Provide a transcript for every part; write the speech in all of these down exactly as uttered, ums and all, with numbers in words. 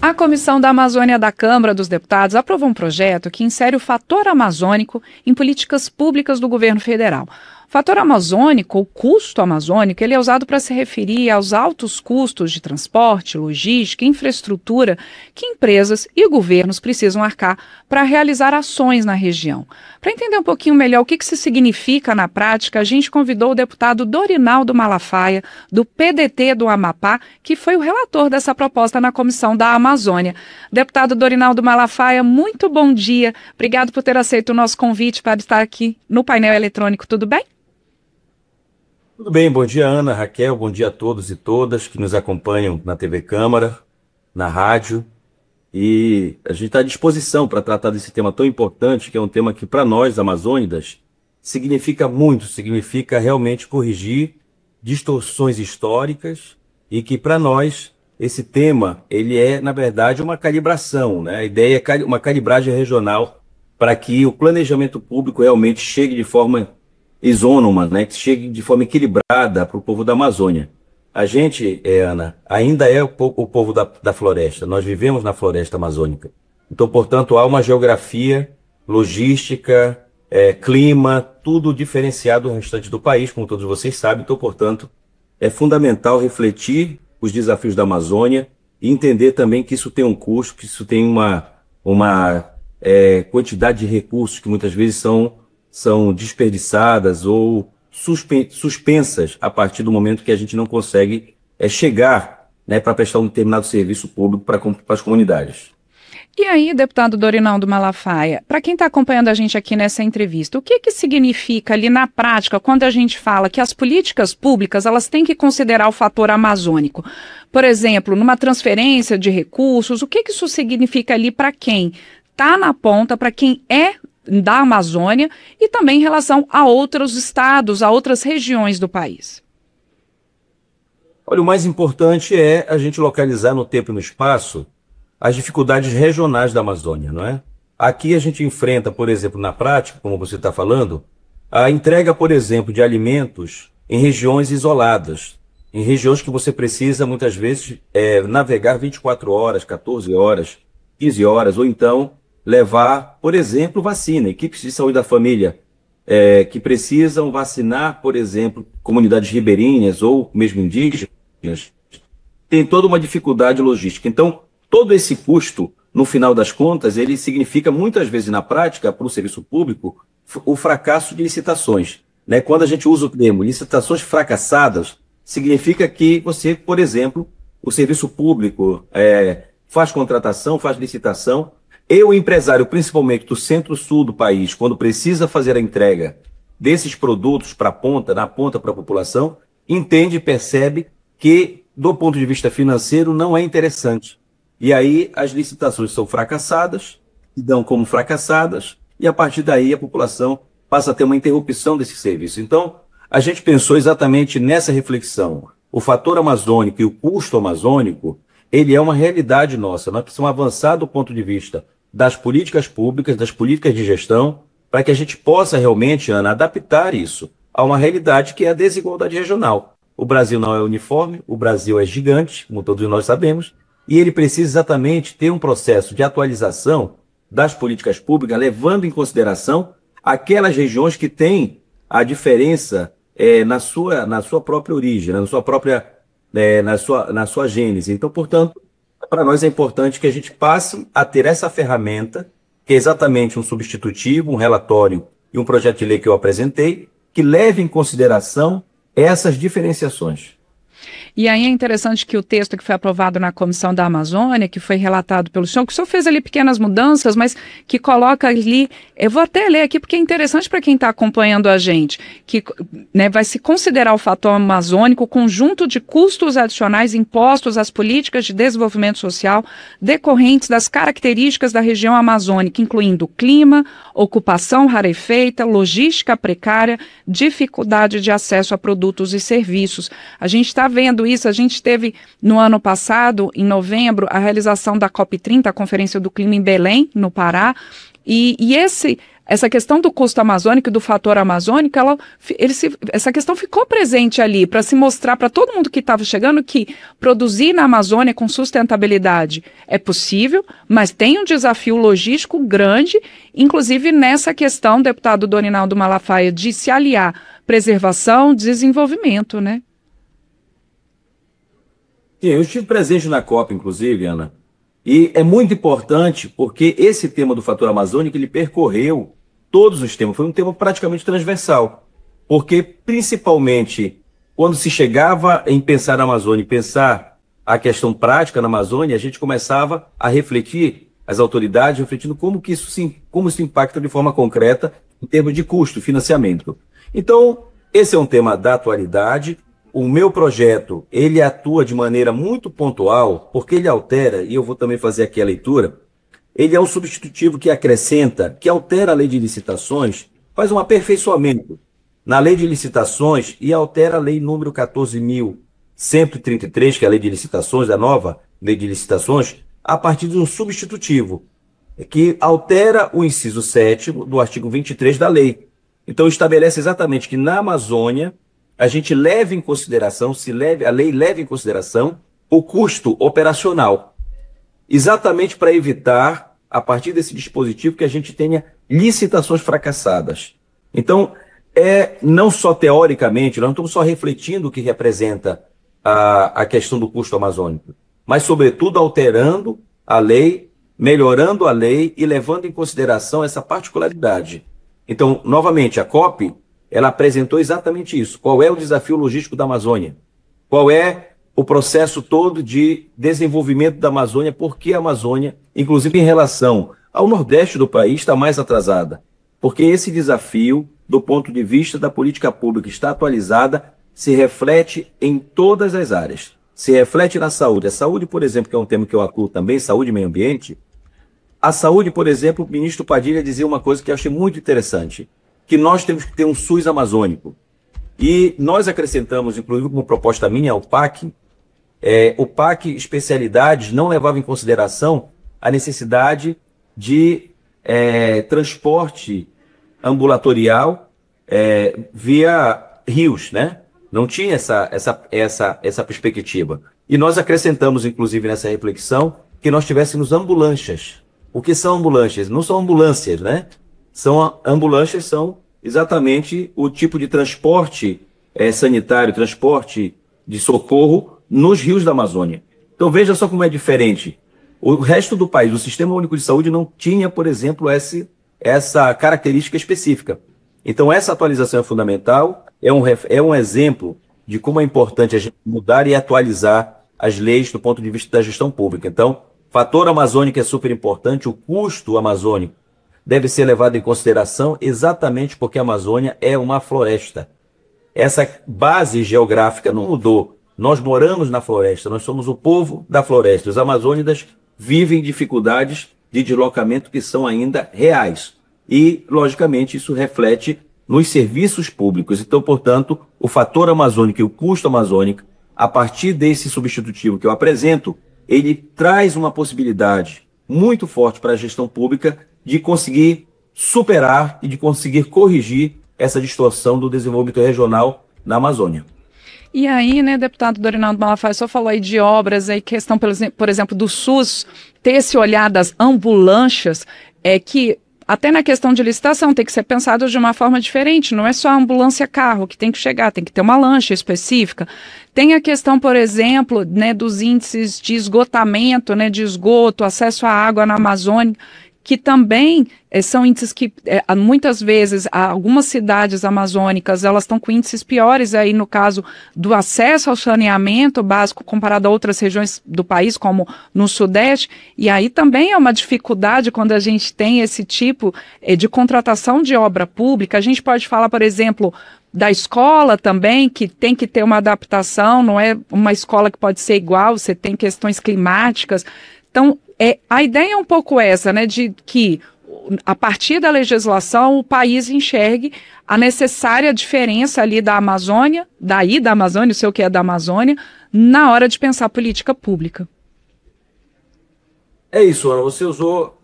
A Comissão da Amazônia da Câmara dos Deputados aprovou um projeto que insere o fator amazônico em políticas públicas do governo federal. O fator amazônico, ou custo amazônico, ele é usado para se referir aos altos custos de transporte, logística e infraestrutura que empresas e governos precisam arcar para realizar ações na região. Para entender um pouquinho melhor o que, que isso significa na prática, a gente convidou o deputado Dorinaldo Malafaia, do P D T do Amapá, que foi o relator dessa proposta na Comissão da Amazônia. Deputado Dorinaldo Malafaia, muito bom dia. Obrigado por ter aceito o nosso convite para estar aqui no painel eletrônico. Tudo bem? Tudo bem, bom dia Ana, Raquel, bom dia a todos e todas que nos acompanham na T V Câmara, na rádio, e a gente está à disposição para tratar desse tema tão importante, que é um tema que para nós amazônidas significa muito, significa realmente corrigir distorções históricas e que para nós esse tema ele é na verdade uma calibração, né? A ideia é uma calibragem regional para que o planejamento público realmente chegue de forma isônoma, né, que chegue de forma equilibrada para o povo da Amazônia. A gente, é, Ana, ainda é o, po o povo da, da floresta, nós vivemos na floresta amazônica. Então, portanto, há uma geografia, logística, é, clima, tudo diferenciado do restante do país, como todos vocês sabem. Então, portanto, é fundamental refletir os desafios da Amazônia e entender também que isso tem um custo, que isso tem uma, uma é, quantidade de recursos que muitas vezes são são desperdiçadas ou suspensas a partir do momento que a gente não consegue é, chegar, né, para prestar um determinado serviço público para as comunidades. E aí, deputado Dorinaldo Malafaia, para quem está acompanhando a gente aqui nessa entrevista, o que que significa ali na prática quando a gente fala que as políticas públicas elas têm que considerar o fator amazônico? Por exemplo, numa transferência de recursos, o que que isso significa ali para quem está na ponta, para quem é da Amazônia e também em relação a outros estados, a outras regiões do país? Olha, o mais importante é a gente localizar no tempo e no espaço as dificuldades regionais da Amazônia, não é? Aqui a gente enfrenta, por exemplo, na prática, como você está falando, a entrega, por exemplo, de alimentos em regiões isoladas, em regiões que você precisa, muitas vezes, é, navegar vinte e quatro horas, quatorze horas, quinze horas, ou então levar, por exemplo, vacina, equipes de saúde da família é, que precisam vacinar, por exemplo, comunidades ribeirinhas ou mesmo indígenas, tem toda uma dificuldade logística. Então, todo esse custo, no final das contas, ele significa muitas vezes na prática, para o serviço público, o fracasso de licitações, né? Quando a gente usa o termo licitações fracassadas, significa que você, por exemplo, o serviço público é, faz contratação, faz licitação, e o empresário, principalmente do centro-sul do país, quando precisa fazer a entrega desses produtos para a ponta, na ponta para a população, entende e percebe que, do ponto de vista financeiro, não é interessante. E aí as licitações são fracassadas, se dão como fracassadas, e a partir daí a população passa a ter uma interrupção desse serviço. Então, a gente pensou exatamente nessa reflexão. O fator amazônico e o custo amazônico, ele é uma realidade nossa. Nós precisamos avançar do ponto de vista das políticas públicas, das políticas de gestão, para que a gente possa realmente, Ana, adaptar isso a uma realidade que é a desigualdade regional. O Brasil não é uniforme, o Brasil é gigante, como todos nós sabemos, e ele precisa exatamente ter um processo de atualização das políticas públicas, levando em consideração aquelas regiões que têm a diferença é, na, sua, na sua própria origem, na sua própria, é, na sua, na sua gênese. Então, portanto, para nós é importante que a gente passe a ter essa ferramenta, que é exatamente um substitutivo, um relatório e um projeto de lei que eu apresentei, que leve em consideração essas diferenciações. E aí é interessante que o texto que foi aprovado na Comissão da Amazônia, que foi relatado pelo senhor, que o senhor fez ali pequenas mudanças, mas que coloca ali, eu vou até ler aqui porque é interessante para quem está acompanhando a gente, que né, vai se considerar o fator amazônico o conjunto de custos adicionais impostos às políticas de desenvolvimento social decorrentes das características da região amazônica, incluindo clima, ocupação rarefeita, logística precária, dificuldade de acesso a produtos e serviços. A gente está vendo isso, a gente teve no ano passado, em novembro, a realização da COP trinta, a Conferência do Clima em Belém, no Pará, e, e esse, essa questão do custo amazônico e do fator amazônico, ela, ele se, essa questão ficou presente ali para se mostrar para todo mundo que estava chegando que produzir na Amazônia com sustentabilidade é possível, mas tem um desafio logístico grande, inclusive nessa questão, deputado Dorinaldo Malafaia, de se aliar preservação, desenvolvimento, né? Sim, eu estive presente na COP, inclusive, Ana, e é muito importante porque esse tema do fator amazônico, ele percorreu todos os temas, foi um tema praticamente transversal, porque principalmente quando se chegava em pensar na Amazônia e pensar a questão prática na Amazônia, a gente começava a refletir, as autoridades refletindo como que isso, se, como isso impacta de forma concreta em termos de custo, financiamento. Então, esse é um tema da atualidade. O meu projeto, ele atua de maneira muito pontual, porque ele altera, e eu vou também fazer aqui a leitura, ele é um substitutivo que acrescenta, que altera a lei de licitações, faz um aperfeiçoamento na lei de licitações e altera a lei número quatorze mil cento e trinta e três, que é a lei de licitações, a nova lei de licitações, a partir de um substitutivo, que altera o inciso sétimo do artigo vinte e três da lei. Então estabelece exatamente que na Amazônia a gente leve em consideração, se leve, a lei leve em consideração o custo operacional, exatamente para evitar, a partir desse dispositivo, que a gente tenha licitações fracassadas. Então, é não só teoricamente, nós não estamos só refletindo o que representa a, a questão do custo amazônico, mas, sobretudo, alterando a lei, melhorando a lei e levando em consideração essa particularidade. Então, novamente, a COP, ela apresentou exatamente isso. Qual é o desafio logístico da Amazônia? Qual é o processo todo de desenvolvimento da Amazônia? Por que a Amazônia, inclusive em relação ao Nordeste do país, está mais atrasada? Porque esse desafio, do ponto de vista da política pública, está atualizada, se reflete em todas as áreas. Se reflete na saúde. A saúde, por exemplo, que é um tema que eu atuo também, saúde e meio ambiente. A saúde, por exemplo, o ministro Padilha dizia uma coisa que eu achei muito interessante, que nós temos que ter um SUS amazônico. E nós acrescentamos, inclusive como proposta minha, o P A C, é, o P A C especialidades não levava em consideração a necessidade de é, transporte ambulatorial é, via rios, né? Não tinha essa, essa, essa, essa perspectiva. E nós acrescentamos, inclusive, nessa reflexão, que nós tivéssemos ambulâncias. O que são ambulâncias? Não são ambulâncias, né? São ambulâncias, são exatamente o tipo de transporte é, sanitário, transporte de socorro nos rios da Amazônia. Então veja só como é diferente. O resto do país, o Sistema Único de Saúde não tinha, por exemplo, esse, essa característica específica. Então essa atualização é fundamental, é um, é um exemplo de como é importante a gente mudar e atualizar as leis do ponto de vista da gestão pública. Então, fator amazônico é super importante, o custo amazônico deve ser levado em consideração exatamente porque a Amazônia é uma floresta. Essa base geográfica não mudou. Nós moramos na floresta, nós somos o povo da floresta. Os amazônidas vivem dificuldades de deslocamento que são ainda reais. E, logicamente, isso reflete nos serviços públicos. Então, portanto, o fator amazônico e o custo amazônico, a partir desse substitutivo que eu apresento, ele traz uma possibilidade muito forte para a gestão pública de conseguir superar e de conseguir corrigir essa distorção do desenvolvimento regional na Amazônia. E aí, né, deputado Dorinaldo Malafaia, só falou aí de obras, aí questão, por exemplo, do SUS, ter esse olhar das ambulâncias, é que até na questão de licitação tem que ser pensado de uma forma diferente, não é só a ambulância carro que tem que chegar, tem que ter uma lancha específica. Tem a questão, por exemplo, né, dos índices de esgotamento, né, de esgoto, acesso à água na Amazônia, que também eh, são índices que, eh, muitas vezes, algumas cidades amazônicas, elas estão com índices piores aí no caso do acesso ao saneamento básico comparado a outras regiões do país, como no Sudeste, e aí também é uma dificuldade quando a gente tem esse tipo eh, de contratação de obra pública. A gente pode falar, por exemplo, da escola também, que tem que ter uma adaptação, não é uma escola que pode ser igual, você tem questões climáticas. Então, é, a ideia é um pouco essa, né, de que a partir da legislação o país enxergue a necessária diferença ali da Amazônia, daí da Amazônia, o seu que é da Amazônia, na hora de pensar política pública. É isso, Ana, você usou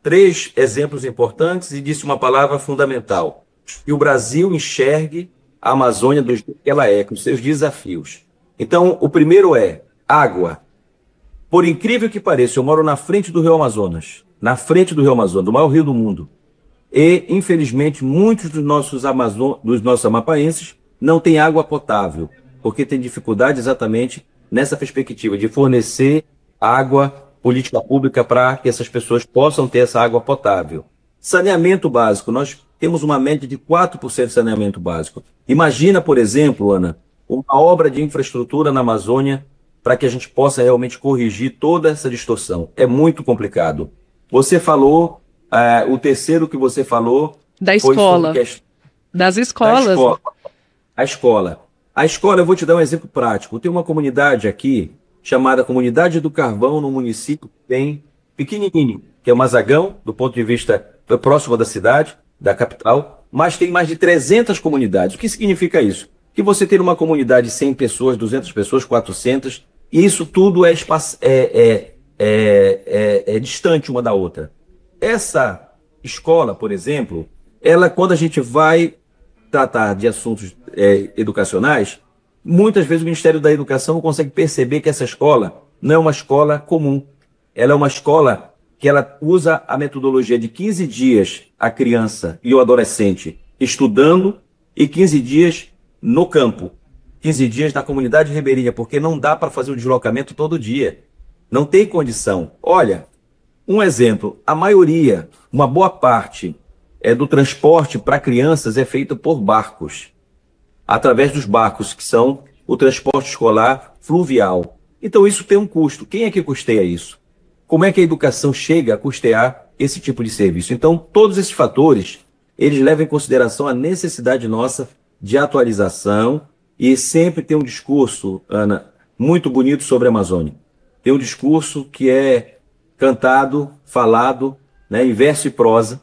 três exemplos importantes e disse uma palavra fundamental: que o Brasil enxergue a Amazônia do jeito que ela é, com os seus desafios. Então, o primeiro é água. Por incrível que pareça, eu moro na frente do Rio Amazonas, na frente do Rio Amazonas, do maior rio do mundo. E, infelizmente, muitos dos nossos, Amazon... dos nossos amapaenses não têm água potável, porque tem dificuldade exatamente nessa perspectiva de fornecer água, política pública, para que essas pessoas possam ter essa água potável. Saneamento básico, nós temos uma média de quatro por cento de saneamento básico. Imagina, por exemplo, Ana, uma obra de infraestrutura na Amazônia para que a gente possa realmente corrigir toda essa distorção. É muito complicado. Você falou, uh, o terceiro que você falou... Da escola. Foi sobre... Das escolas. Da escola. A escola. A escola, eu vou te dar um exemplo prático. Tem uma comunidade aqui, chamada Comunidade do Carvão, no município que tem pequenininho, que é o Mazagão, do ponto de vista próximo da cidade, da capital, mas tem mais de trezentas comunidades. O que significa isso? Que você tem uma comunidade de cem pessoas, duzentas pessoas, quatrocentas, e isso tudo é, espaço, é, é, é, é, é distante uma da outra. Essa escola, por exemplo, ela, quando a gente vai tratar de assuntos é, educacionais, muitas vezes o Ministério da Educação não consegue perceber que essa escola não é uma escola comum. Ela é uma escola que ela usa a metodologia de quinze dias a criança e o adolescente estudando e quinze dias no campo, quinze dias na comunidade ribeirinha, porque não dá para fazer o deslocamento todo dia. Não tem condição. Olha, um exemplo, a maioria, uma boa parte é, do transporte para crianças é feito por barcos, através dos barcos, que são o transporte escolar fluvial. Então isso tem um custo. Quem é que custeia isso? Como é que a educação chega a custear esse tipo de serviço? Então, todos esses fatores, eles levam em consideração a necessidade nossa de atualização e sempre tem um discurso, Ana, muito bonito sobre a Amazônia. Tem um discurso que é cantado, falado, né, em verso e prosa,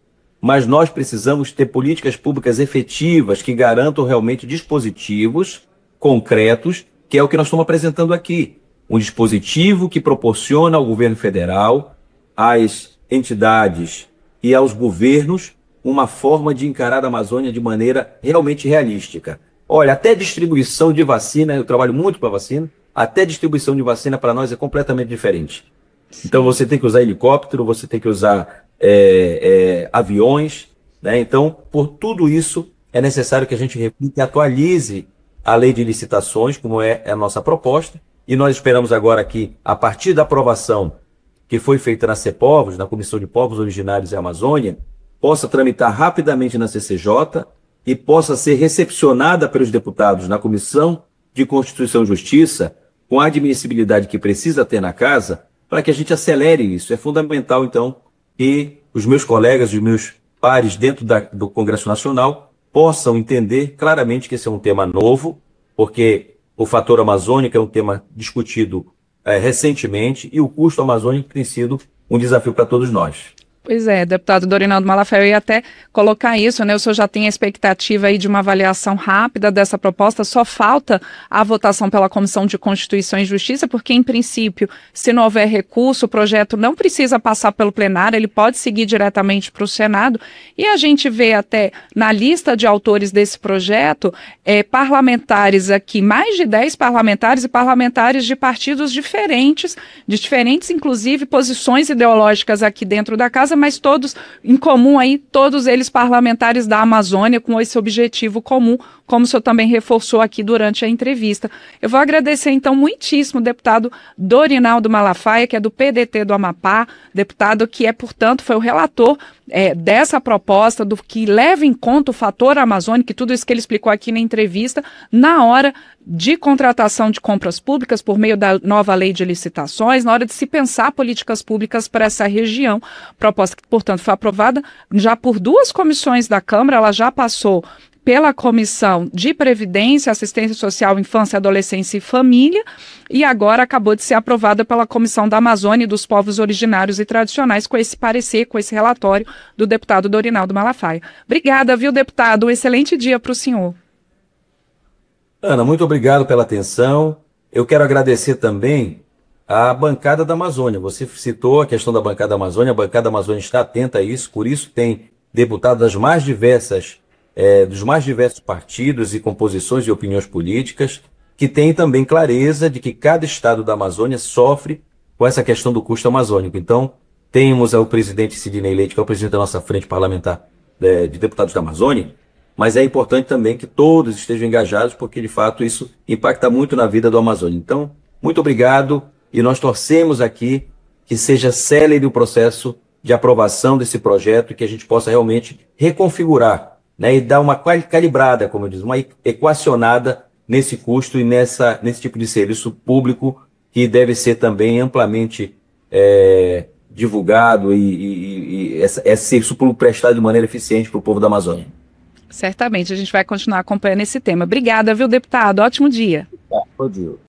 mas nós precisamos ter políticas públicas efetivas que garantam realmente dispositivos concretos, que é o que nós estamos apresentando aqui. Um dispositivo que proporciona ao governo federal, às entidades e aos governos uma forma de encarar a Amazônia de maneira realmente realística. Olha, até distribuição de vacina, eu trabalho muito para vacina, até distribuição de vacina para nós é completamente diferente. Então você tem que usar helicóptero, você tem que usar é, é, aviões, né? Então, por tudo isso, é necessário que a gente reflita e atualize a lei de licitações, como é a nossa proposta, e nós esperamos agora que, a partir da aprovação que foi feita na CEPOVOS, na Comissão de Povos Originários e Amazônia, possa tramitar rapidamente na C C J e possa ser recepcionada pelos deputados na Comissão de Constituição e Justiça, com a admissibilidade que precisa ter na casa, para que a gente acelere isso. É fundamental, então, que os meus colegas, os meus pares dentro da, do Congresso Nacional possam entender claramente que esse é um tema novo, porque o fator amazônico é um tema discutido é, recentemente e o custo amazônico tem sido um desafio para todos nós. Pois é, deputado Dorinaldo Malafaia, eu ia até colocar isso, né? O senhor já tem a expectativa aí de uma avaliação rápida dessa proposta, só falta a votação pela Comissão de Constituição e Justiça, porque, em princípio, se não houver recurso, o projeto não precisa passar pelo plenário, ele pode seguir diretamente para o Senado, e a gente vê até na lista de autores desse projeto, é, parlamentares aqui, mais de dez parlamentares e parlamentares de partidos diferentes, de diferentes, inclusive, posições ideológicas aqui dentro da casa, mas todos em comum aí, todos eles parlamentares da Amazônia com esse objetivo comum, como o senhor também reforçou aqui durante a entrevista. Eu vou agradecer então muitíssimo o deputado Dorinaldo Malafaia, que é do P D T do Amapá, deputado que é, portanto, foi o relator é, dessa proposta, do que leva em conta o fator amazônico, e tudo isso que ele explicou aqui na entrevista, na hora de contratação de compras públicas por meio da nova lei de licitações, na hora de se pensar políticas públicas para essa região. Proposta que, portanto, foi aprovada já por duas comissões da Câmara, ela já passou pela Comissão de Previdência, Assistência Social, Infância, Adolescência e Família, e agora acabou de ser aprovada pela Comissão da Amazônia e dos Povos Originários e Tradicionais, com esse parecer, com esse relatório do deputado Dorinaldo Malafaia. Obrigada, viu, deputado? Um excelente dia para o senhor. Ana, muito obrigado pela atenção. Eu quero agradecer também a bancada da Amazônia. Você citou a questão da bancada da Amazônia, a bancada da Amazônia está atenta a isso, por isso tem deputados das mais diversas, eh, dos mais diversos partidos e composições e opiniões políticas, que têm também clareza de que cada estado da Amazônia sofre com essa questão do custo amazônico. Então, temos o presidente Sidney Leite, que é o presidente da nossa frente parlamentar eh, de deputados da Amazônia, mas é importante também que todos estejam engajados, porque de fato isso impacta muito na vida do Amazônia. Então, muito obrigado, e nós torcemos aqui que seja célere o processo de aprovação desse projeto e que a gente possa realmente reconfigurar, né, e dar uma calibrada, como eu disse, uma equacionada nesse custo e nessa, nesse tipo de serviço público que deve ser também amplamente é, divulgado e, e, e esse serviço público prestado de maneira eficiente para o povo da Amazônia. Certamente, a gente vai continuar acompanhando esse tema. Obrigada, viu, deputado? Ótimo dia. Tá, bom dia.